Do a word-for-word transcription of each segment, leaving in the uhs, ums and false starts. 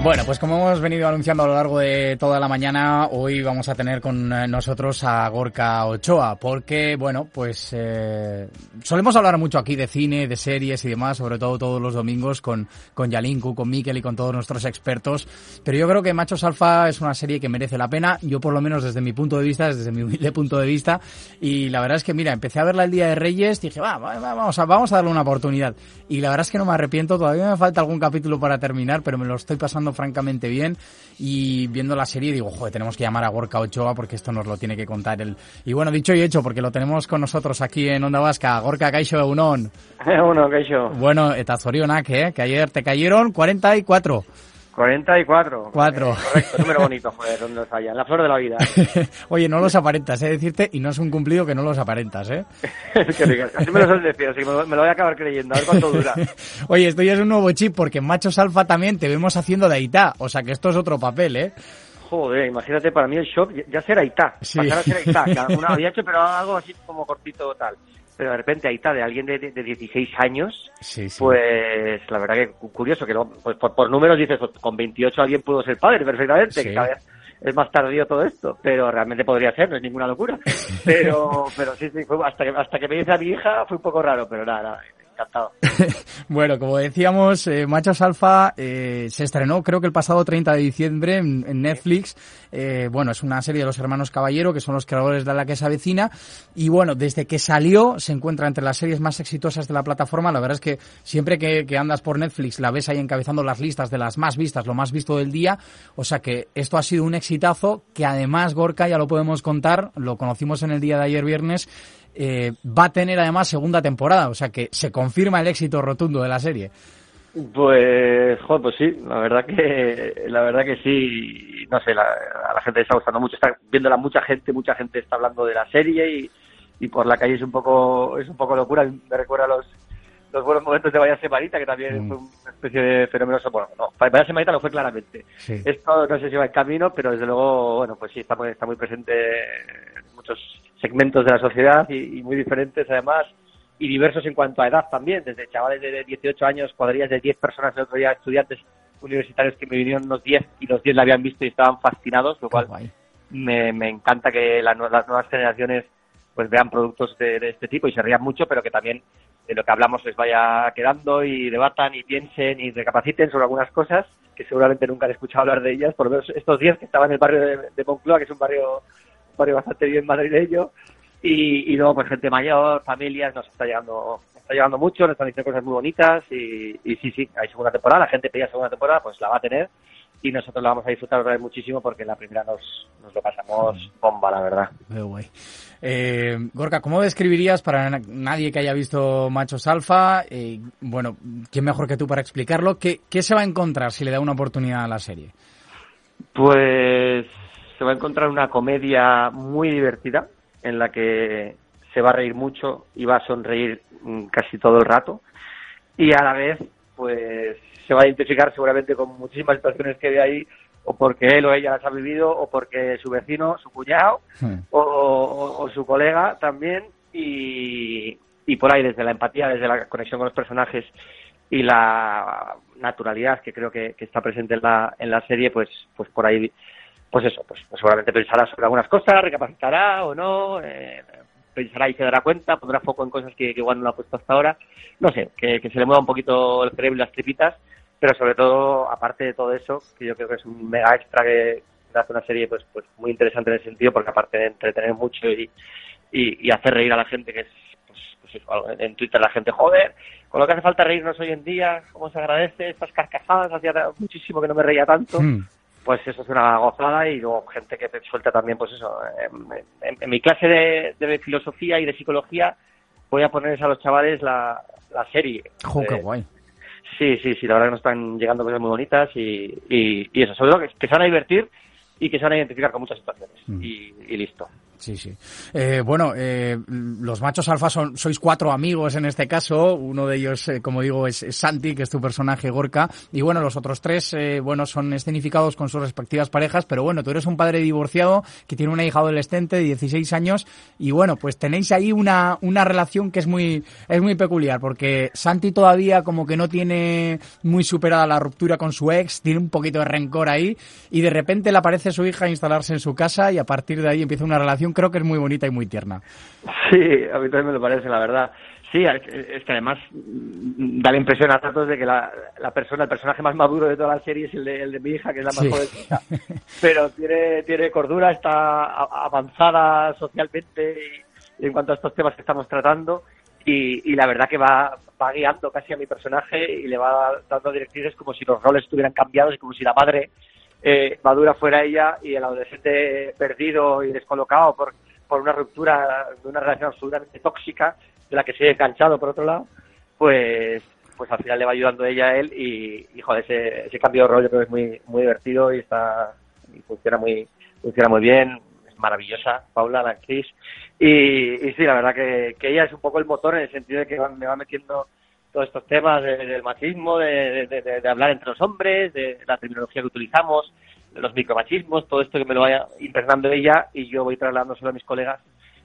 Bueno, pues como hemos venido anunciando a lo largo de toda la mañana, hoy vamos a tener con nosotros a Gorka Ochoa, porque, bueno, pues eh, solemos hablar mucho aquí de cine, de series y demás, sobre todo todos los domingos con, con Yalinku, con Mikel y con todos nuestros expertos, pero yo creo que Machos Alfa es una serie que merece la pena, yo por lo menos desde mi punto de vista, desde mi humilde punto de vista, y la verdad es que, mira, empecé a verla el día de Reyes, dije, va, va, vamos a, vamos a darle una oportunidad, y la verdad es que no me arrepiento, todavía me falta algún capítulo para terminar, pero me lo estoy pasando francamente bien, y viendo la serie digo, joder, tenemos que llamar a Gorka Ochoa porque esto nos lo tiene que contar él. Y bueno, dicho y hecho, porque lo tenemos con nosotros aquí en Onda Vasca. Gorka, kaixo egunon. Egunon, kaixo. Bueno, eta zorionak, eh, que ayer te cayeron cuarenta y cuatro. cuarenta y cuatro. Cuatro. Eh, correcto, número bonito, joder, donde los haya, en la flor de la vida. Oye, no los aparentas, eh, decirte, y no es un cumplido que no los aparentas, eh. Que digas, así me lo suelen decir, así que me lo, me lo voy a acabar creyendo, a ver cuánto dura. Oye, esto ya es un nuevo chip, porque en Machos Alfa también te vemos haciendo de Aitá, o sea que esto es otro papel, eh. Joder, imagínate, para mí el shock ya ser Aitá, sí. pasar a ser Aitá, que una había hecho, pero algo así como cortito tal. Pero de repente Aitá de alguien de, de, de dieciséis años, sí, sí. Pues la verdad que curioso, que no, pues por, por números dices, con veintiocho alguien pudo ser padre perfectamente, sí. Que cada vez es más tardío todo esto, pero realmente podría ser, no es ninguna locura. Pero pero sí, sí, fue hasta que hasta que me dice a mi hija fue un poco raro, pero nada, nada. Encantado. Bueno, como decíamos, eh, Machos Alfa eh, se estrenó creo que el pasado treinta de diciembre en, en Netflix. Eh, bueno, es una serie de los hermanos Caballero, que son los creadores de La que se avecina. Y bueno, desde que salió se encuentra entre las series más exitosas de la plataforma. La verdad es que siempre que, que andas por Netflix la ves ahí encabezando las listas de las más vistas, lo más visto del día. O sea que esto ha sido un exitazo que además, Gorka, ya lo podemos contar, lo conocimos en el día de ayer viernes, Eh, va a tener además segunda temporada, o sea que se confirma el éxito rotundo de la serie. Pues, joder, pues sí, la verdad que la verdad que sí, no sé, la, a la gente le está gustando mucho, está viéndola mucha gente, mucha gente está hablando de la serie y, y por la calle es un poco es un poco locura, me recuerda a los los buenos momentos de Vaya Semanita, que también mm. fue una especie de fenómeno, bueno, no, Vaya Semanita lo fue claramente. Sí. Esto no sé si va en camino, pero desde luego, bueno, pues sí, está muy, está muy presente en muchos segmentos de la sociedad y, y muy diferentes además, y diversos en cuanto a edad también, desde chavales de dieciocho años, cuadrillas de diez personas el otro día, estudiantes universitarios que me vinieron unos diez y los diez la habían visto y estaban fascinados, lo cual me, me encanta que la, las nuevas generaciones pues vean productos de, de este tipo y se rían mucho, pero que también de lo que hablamos les vaya quedando y debatan y piensen y recapaciten sobre algunas cosas que seguramente nunca han escuchado hablar de ellas, por lo menos estos diez que estaban en el barrio de, de Moncloa, que es un barrio, un barrio bastante bien madrileño, y, y luego pues gente mayor, familias, nos está llegando está llegando mucho, nos están diciendo cosas muy bonitas y, y sí, sí, hay segunda temporada, la gente pedía segunda temporada, pues la va a tener y nosotros la vamos a disfrutar otra vez muchísimo porque en la primera nos, nos lo pasamos bomba, la verdad. Muy guay. Eh, Gorka, ¿cómo describirías para nadie que haya visto Machos Alfa? Eh, bueno, ¿quién mejor que tú para explicarlo? ¿Qué, ¿Qué se va a encontrar si le da una oportunidad a la serie? Pues se va a encontrar una comedia muy divertida en la que se va a reír mucho y va a sonreír casi todo el rato y a la vez pues se va a identificar seguramente con muchísimas situaciones que ve ahí, o porque él o ella las ha vivido, o porque su vecino, su cuñado, sí. o, o, o su colega también, y, y por ahí desde la empatía, desde la conexión con los personajes y la naturalidad que creo que, que está presente en la, en la serie, pues, pues por ahí, pues eso, pues, pues seguramente pensará sobre algunas cosas, recapacitará o no, eh, pensará y se dará cuenta, pondrá foco en cosas que, que igual no lo ha puesto hasta ahora, no sé, que, que se le mueva un poquito el cerebro y las tripitas, pero sobre todo, aparte de todo eso, que yo creo que es un mega extra que hace una serie pues pues muy interesante en ese sentido, porque aparte de entretener mucho y, y, y hacer reír a la gente, que es, pues, pues eso, en Twitter la gente, joder, con lo que hace falta reírnos hoy en día, cómo se agradece estas carcajadas, hacía muchísimo que no me reía tanto, mm. pues eso es una gozada, y luego gente que te suelta también, pues eso, en, en, en mi clase de, de filosofía y de psicología voy a ponerles a los chavales la, la serie. ¡Jo, qué guay! Sí, sí, sí, la verdad que nos están llegando cosas muy bonitas y, y, y eso, sobre todo que, que se van a divertir y que se van a identificar con muchas situaciones. Mm. Y, y listo. Sí, sí. Eh, bueno, eh, los machos alfa son, sois cuatro amigos en este caso. Uno de ellos, eh, como digo, es, es Santi, que es tu personaje, Gorka. Y bueno, los otros tres, eh, bueno, son escenificados con sus respectivas parejas. Pero bueno, tú eres un padre divorciado que tiene una hija adolescente de dieciséis años. Y bueno, pues tenéis ahí una, una relación que es muy, es muy peculiar. Porque Santi todavía como que no tiene muy superada la ruptura con su ex. Tiene un poquito de rencor ahí. Y de repente le aparece su hija a instalarse en su casa. Y a partir de ahí empieza una relación, creo que es muy bonita y muy tierna. Sí, a mí también me lo parece, la verdad. Sí, es que además da la impresión a ratos de que la, la persona, el personaje más maduro de toda la serie es el de, el de mi hija, que es la más sí. jovencita. Pero tiene, tiene cordura, está avanzada socialmente y, y en cuanto a estos temas que estamos tratando. Y, y la verdad que va, va guiando casi a mi personaje y le va dando directrices como si los roles estuvieran cambiados y como si la madre eh, madura fuera ella y el adolescente perdido y descolocado por, por una ruptura de una relación absolutamente tóxica de la que se ha enganchado por otro lado, pues pues al final le va ayudando ella a él y, y joder, ese, ese cambio de rol yo creo que es muy muy divertido y está y funciona muy funciona muy bien. Es maravillosa Paula, la actriz, y, y sí, la verdad que, que ella es un poco el motor en el sentido de que va, me va metiendo todos estos temas de, del machismo, de, de, de, de hablar entre los hombres, de la terminología que utilizamos, de los micromachismos, todo esto que me lo vaya impregnando ella y yo voy trasladándoselo a mis colegas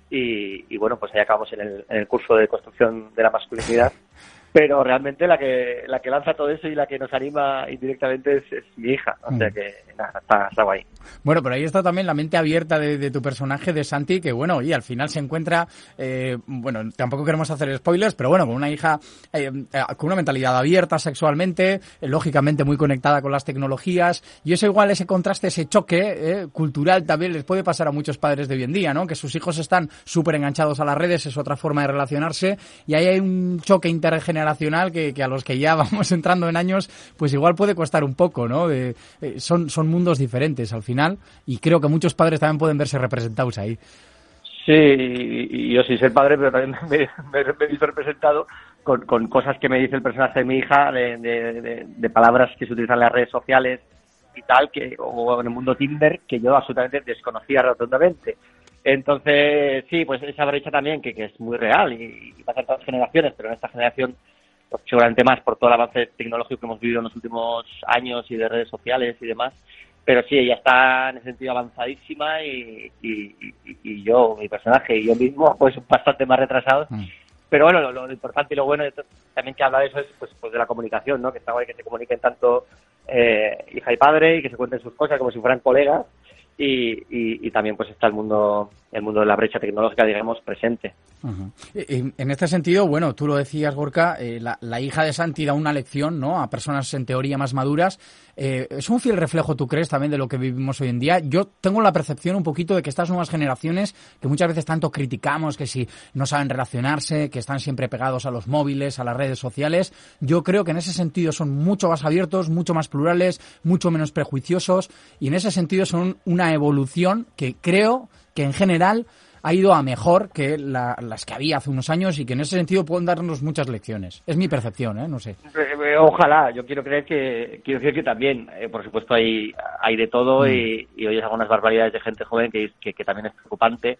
y, y bueno, pues ahí acabamos en el, en el curso de construcción de la masculinidad. Pero realmente la que la que lanza todo eso y la que nos anima indirectamente es, es mi hija, o sea que nada, está, está guay. Bueno, pero ahí está también la mente abierta de, de tu personaje, de Santi, que bueno, y al final se encuentra, eh, bueno, tampoco queremos hacer spoilers, pero bueno, con una hija eh, con una mentalidad abierta sexualmente, eh, lógicamente muy conectada con las tecnologías, y eso igual, ese contraste, ese choque eh, cultural también les puede pasar a muchos padres de hoy en día, ¿no? Que sus hijos están súper enganchados a las redes, es otra forma de relacionarse, y ahí hay un choque intergeneracional Que, que a los que ya vamos entrando en años, pues igual puede costar un poco, ¿no? De, eh, son, son mundos diferentes al final y creo que muchos padres también pueden verse representados ahí. Sí, y, y yo sí soy padre, pero también me, me, me he visto representado con, con cosas que me dice el personaje de mi hija, de, de, de, de palabras que se utilizan en las redes sociales y tal, que o en el mundo Tinder, que yo absolutamente desconocía rotundamente. Entonces, sí, pues esa brecha también, que, que es muy real y, y pasa en todas las generaciones, pero en esta generación pues, seguramente más por todo el avance tecnológico que hemos vivido en los últimos años y de redes sociales y demás. Pero sí, ella está en ese sentido avanzadísima y, y, y, y yo, mi personaje y yo mismo, pues bastante más retrasados. Mm. Pero bueno, lo, lo importante y lo bueno también que habla de eso es pues, pues de la comunicación, ¿no? Que está guay que se comuniquen tanto eh, hija y padre y que se cuenten sus cosas como si fueran colegas. Y, y, y también pues está el mundo el mundo de la brecha tecnológica, digamos, presente. Uh-huh. En este sentido, bueno, tú lo decías, Gorka, eh, la, la hija de Santi da una lección, ¿no?, a personas en teoría más maduras. Eh, ¿Es un fiel reflejo, tú crees, también de lo que vivimos hoy en día? Yo tengo la percepción un poquito de que estas nuevas generaciones, que muchas veces tanto criticamos, que si no saben relacionarse, que están siempre pegados a los móviles, a las redes sociales, yo creo que en ese sentido son mucho más abiertos, mucho más plurales, mucho menos prejuiciosos, y en ese sentido son una evolución que creo que en general ha ido a mejor que la, las que había hace unos años y que en ese sentido pueden darnos muchas lecciones. Es mi percepción, ¿eh? No sé. Ojalá, yo quiero creer que, quiero decir que también, eh, por supuesto hay, hay de todo mm. y, y oyes algunas barbaridades de gente joven que, que, que también es preocupante.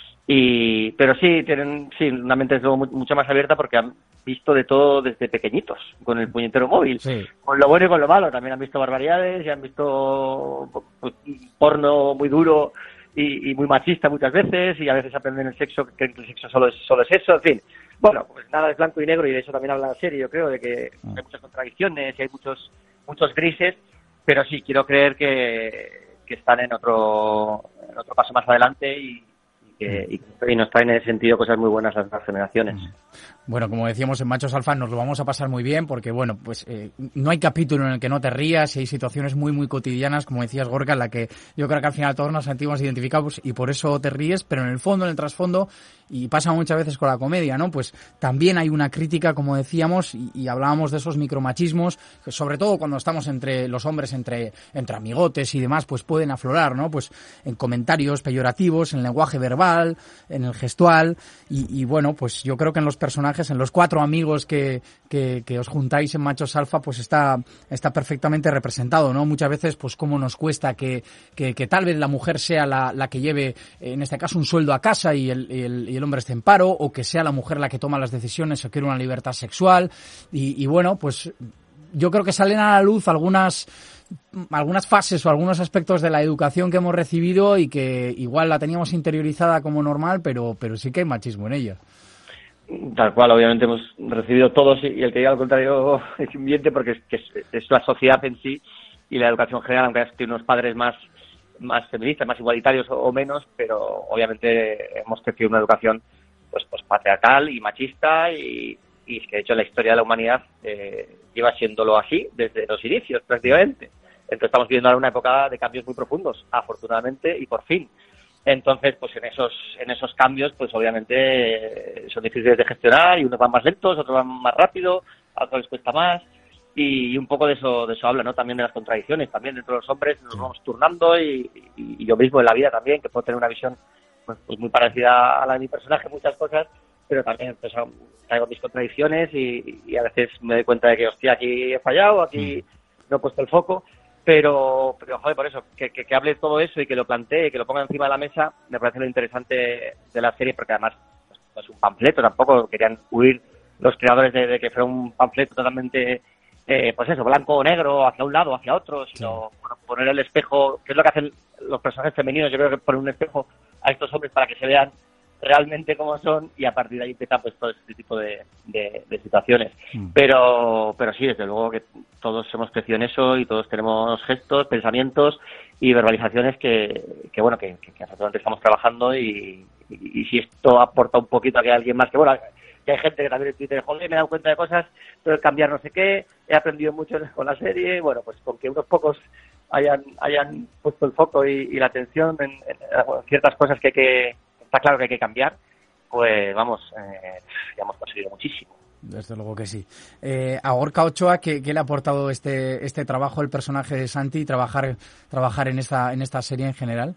Y, pero sí, tienen sí, una mente es luego mucho más abierta porque han visto de todo desde pequeñitos, con el puñetero móvil, sí. Con lo bueno y con lo malo. También han visto barbaridades y han visto pues, porno muy duro y, y muy machista muchas veces, y a veces aprenden el sexo, creen que el sexo solo es, solo es eso, en fin. Bueno, pues nada es blanco y negro, y de eso también habla la serie, yo creo, de que mm. hay muchas contradicciones y hay muchos muchos grises, pero sí, quiero creer que, que están en otro, en otro paso más adelante y Que, y, y nos traen en ese sentido cosas muy buenas las nuevas generaciones. Bueno, como decíamos en Machos Alfa, nos lo vamos a pasar muy bien porque, bueno, pues eh, no hay capítulo en el que no te rías y hay situaciones muy, muy cotidianas, como decías, Gorka, en la que yo creo que al final todos nos sentimos identificados y por eso te ríes, pero en el fondo, en el trasfondo, y pasa muchas veces con la comedia, ¿no? Pues también hay una crítica, como decíamos, y, y hablábamos de esos micromachismos, que sobre todo cuando estamos entre los hombres, entre, entre amigotes y demás, pues pueden aflorar, ¿no? Pues en comentarios peyorativos, en lenguaje verbal, en el gestual, y, y bueno, pues yo creo que en los personajes personajes, en los cuatro amigos que, que, que os juntáis en Machos Alfa, pues está, está perfectamente representado, ¿no? Muchas veces, pues cómo nos cuesta que, que, que tal vez la mujer sea la, la que lleve, en este caso, un sueldo a casa y el, y el, y el hombre esté en paro, o que sea la mujer la que toma las decisiones o quiere una libertad sexual. Y, y bueno, pues yo creo que salen a la luz algunas algunas fases o algunos aspectos de la educación que hemos recibido y que igual la teníamos interiorizada como normal, pero pero sí que hay machismo en ella. Tal cual, obviamente hemos recibido todos, y el que diga lo contrario es un miente, porque es, que es, es la sociedad en sí y la educación general, aunque tiene unos padres más más feministas, más igualitarios o, o menos, pero obviamente hemos crecido una educación pues pues patriarcal y machista, y, y es que de hecho la historia de la humanidad eh, lleva siéndolo así desde los inicios prácticamente. Entonces estamos viviendo ahora una época de cambios muy profundos, afortunadamente, y por fin. Entonces, pues en esos en esos cambios, pues obviamente eh, son difíciles de gestionar, y unos van más lentos, otros van más rápido, a otros les cuesta más, y, y un poco de eso de eso habla, ¿no? También de las contradicciones, también dentro de los hombres nos vamos turnando, y, y, y yo mismo en la vida también, que puedo tener una visión pues, pues muy parecida a la de mi personaje en muchas cosas, pero también pues, traigo mis contradicciones, y, y a veces me doy cuenta de que, hostia, aquí he fallado, aquí no he puesto el foco. Pero, pero joder, por eso, que, que, que hable todo eso y que lo plantee, que lo ponga encima de la mesa, me parece lo interesante de la serie, porque además pues, no es un panfleto, tampoco querían huir los creadores de, de que fuera un panfleto totalmente, eh, pues eso, blanco o negro, hacia un lado o hacia otro, sino sí. Bueno, poner el espejo, que es lo que hacen los personajes femeninos. Yo creo que poner un espejo a estos hombres para que se vean realmente cómo son, y a partir de ahí empieza pues todo este tipo de, de, de situaciones. Mm. Pero pero sí, desde luego que todos hemos crecido en eso, y todos tenemos gestos, pensamientos y verbalizaciones que, que bueno, que, que, que afortunadamente estamos trabajando, y, y, y si esto aporta un poquito a que alguien más, que bueno, que hay gente que también en Twitter, joder, me he dado cuenta de cosas, pero el cambiar no sé qué, he aprendido mucho con la serie, bueno, pues con que unos pocos hayan hayan puesto el foco y, y la atención en, en, en ciertas cosas que hay que está claro que hay que cambiar, pues vamos, eh, ya hemos conseguido muchísimo. Desde luego que sí. Eh, a Gorka Ochoa, ¿qué, ¿qué le ha aportado este este trabajo, el personaje de Santi, trabajar trabajar en esta en esta serie en general?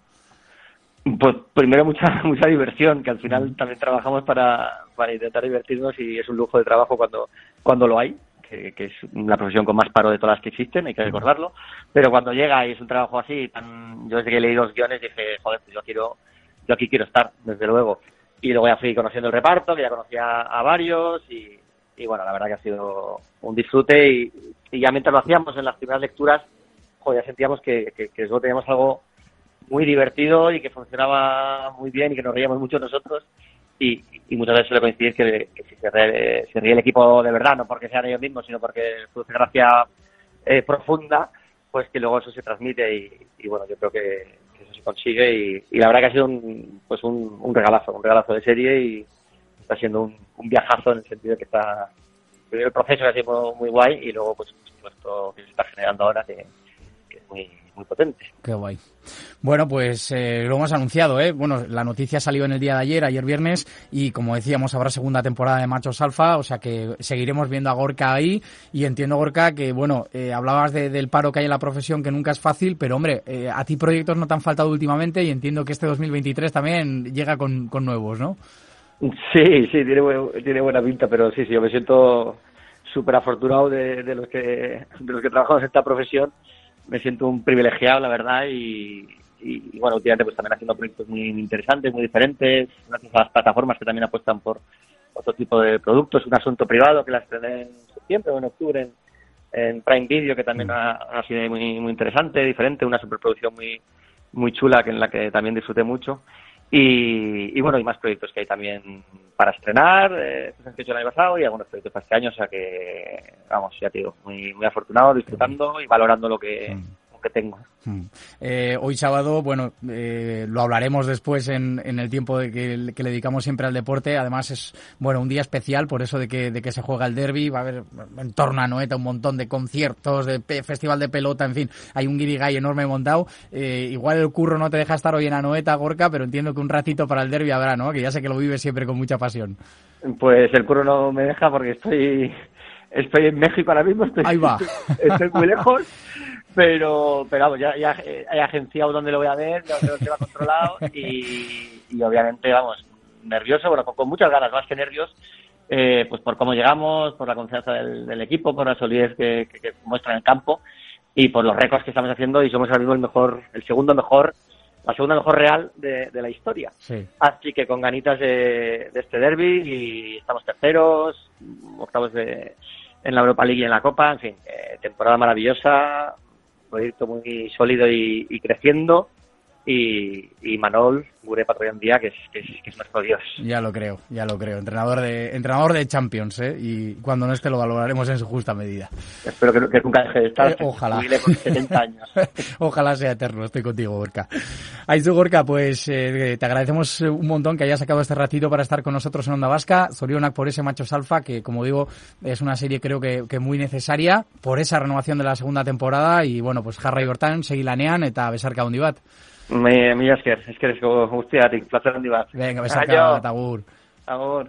Pues primero mucha mucha diversión, que al final mm. también trabajamos para, para intentar divertirnos, y es un lujo de trabajo cuando cuando lo hay, que, que es una profesión con más paro de todas las que existen, hay que recordarlo, pero cuando llega y es un trabajo así, tan, yo desde que leí los guiones dije, joder, pues yo quiero yo aquí quiero estar, desde luego. Y luego ya fui conociendo el reparto, que ya conocía a varios, y, y bueno, la verdad que ha sido un disfrute, y, y ya mientras lo hacíamos en las primeras lecturas, joder, ya sentíamos que, que, que luego teníamos algo muy divertido y que funcionaba muy bien y que nos reíamos mucho nosotros, y, y muchas veces suele coincidir que, que si se ríe, se ríe el equipo de verdad, no porque sean ellos mismos, sino porque produce gracia eh, profunda, pues que luego eso se transmite, y, y bueno, yo creo que eso se consigue, y, y la verdad que ha sido un, pues un, un regalazo, un regalazo de serie, y está siendo un, un viajazo, en el sentido de que está el proceso que ha sido muy guay, y luego pues esto que se está generando ahora que, que es muy muy potente. Qué guay. Bueno, pues eh, lo hemos anunciado, ¿eh? Bueno, la noticia salió en el día de ayer, ayer viernes, y como decíamos, habrá segunda temporada de Machos Alfa, o sea que seguiremos viendo a Gorka ahí, y entiendo, Gorka, que bueno, eh, hablabas de, del paro que hay en la profesión, que nunca es fácil, pero hombre, eh, a ti proyectos no te han faltado últimamente, y entiendo que este dos mil veintitrés también llega con, con nuevos, ¿no? Sí, sí, tiene, buen, tiene buena pinta, pero sí, sí, yo me siento súper afortunado de, de los que de los que trabajamos en esta profesión. Me siento un privilegiado, la verdad, y, y, y bueno, últimamente pues también haciendo proyectos muy interesantes, muy diferentes, gracias a las plataformas que también apuestan por otro tipo de productos. Un asunto privado que la estrené en septiembre o en octubre en, en Prime Video, que también ha, ha sido muy muy interesante, diferente, una superproducción muy muy chula, que en la que también disfruté mucho. Y, y bueno, hay más proyectos que hay también para estrenar, eh, que he hecho el año pasado, y algunos proyectos para este año, o sea que, vamos, ya te digo, muy, muy afortunado, disfrutando y valorando lo que, mm. lo que tengo. Mm. Eh, hoy sábado, bueno, eh, lo hablaremos después en, en el tiempo de que, que le dedicamos siempre al deporte. Además es, bueno, un día especial por eso de que, de que se juega el derbi. Va a haber en torno a Anoeta un montón de conciertos, de pe- festival de pelota, en fin, hay un guirigay enorme montado. Eh, igual el curro no te deja estar hoy en Anoeta, Gorka, pero entiendo que un ratito para el derbi habrá, ¿no? Que ya sé que lo vives siempre con mucha pasión. Pues el curro no me deja porque estoy estoy en México ahora mismo, estoy, Ahí va. estoy, estoy muy lejos. Pero, pero vamos, ya, ya he agenciado dónde lo voy a ver, ya lo tengo controlado, y, y obviamente, vamos, nervioso, bueno, con, con muchas ganas, más que nervios, eh, pues por cómo llegamos, por la confianza del, del equipo, por la solidez que, que, que muestra en el campo y por los récords que estamos haciendo, y somos ahora mismo el mejor, el segundo mejor, la segunda mejor Real de, de la historia. Sí. Así que con ganitas de, de este derbi, y estamos terceros, octavos de, en la Europa League y en la Copa, en fin, eh, temporada maravillosa, proyecto muy sólido y, y creciendo. Y, y Manol, gure patrón día, que es, que, es, que es nuestro dios. Ya lo creo, ya lo creo. Entrenador de entrenador de Champions, ¿eh? Y cuando no esté lo valoraremos en su justa medida. Espero que, que nunca deje de estar. Eh, ojalá. Con setenta años. Ojalá sea eterno, estoy contigo, Gorka. Aizu, Gorka, pues eh, te agradecemos un montón que hayas sacado este ratito para estar con nosotros en Onda Vasca. Zorionak por ese Machos Alfa, que como digo, es una serie creo que, que muy necesaria, por esa renovación de la segunda temporada, y bueno, pues jarra igortan, segilanean eta besarka handi bat. Me, mi esker, eskerezko guztiatik, placer handi bat. Venga, besarka, agur. Agur.